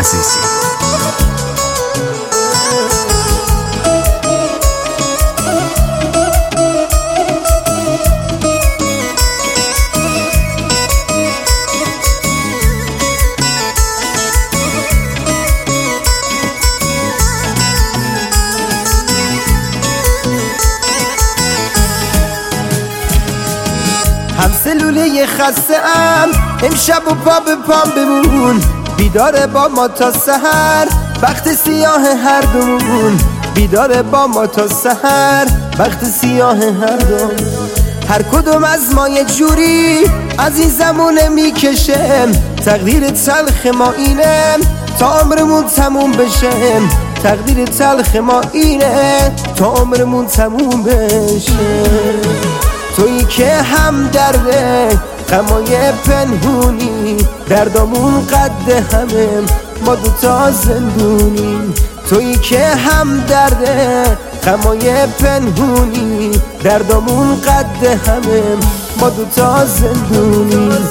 عزیزی. هم سلوله خسته ام امشب و پا به پام بمون، بیدار با ما تا سحر وقت سیاه هر دومون، بیدار با ما تا سحر وقت سیاه هر دومون. هر کدوم از ما یه جوری از این زمونه میکشم، تقدیر تلخ ما اینه تا عمرمون تموم بشه، تقدیر تلخ ما اینه تا عمرمون تموم بشه. تویی که هم درده غمای پنهونی، دردامون قد همه ما دوتا زندونیم. تویی که هم درده غمای پنهونی، دردامون قد همه ما دوتا زندونیم.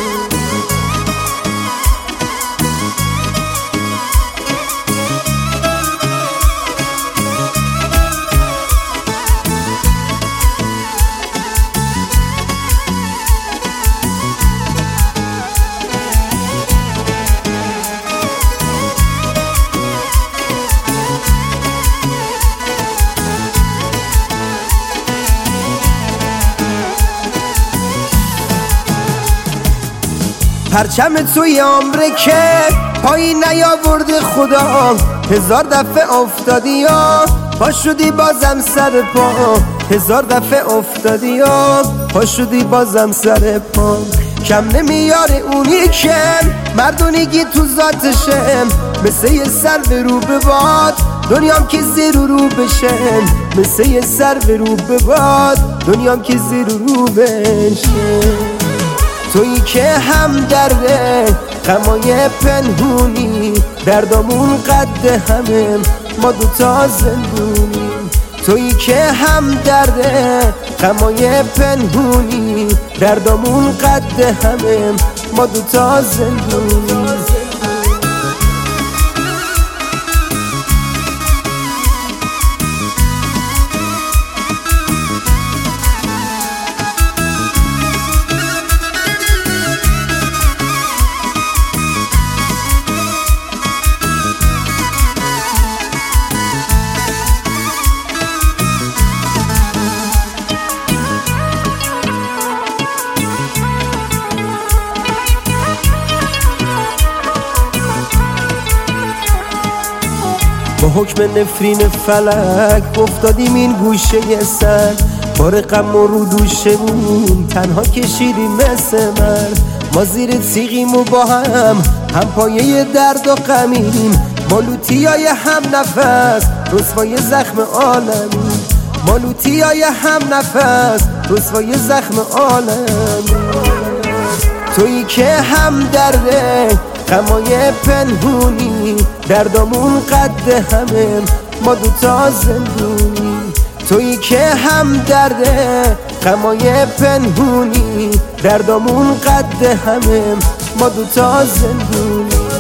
پرچم توی عمره که پایین نیاورده خدا، هزار دفعه افتادی یا پا شدی بازم سر پا، هزار دفعه افتادی یا پا شدی بازم سر پا. کم نمیاره اونی که مردونگی تو ذاتشه، مثل یه سر به رو به باد دنیام که زیر و رو بشه، مثل یه سر به رو به باد دنیام که زیر و رو بشه. تویی که هم درده غمای پنهونی، دردامون قد همه ما دوتا زندونیم. تویی که هم درده غمای پنهونی، دردامون قد همه ما دوتا زندونیم. با حکم نفرین فلک افتادیم این گوشه سر، بار غم و رو دوشمون تنها کشیدیم مثل مرد. ما زیر تیغیم و با هم پایه درد و غمیم، ما لوتیای هم نفس رسوای زخم عالمیم، ما لوتیای هم نفس رسوای زخم عالمیم. تویی که هم درده غمای پنهونی، دردامون قد همه ما دوتا زندونیم. تویی که هم درده غمای پنهونی، دردامون قد همه ما دوتا زندونیم.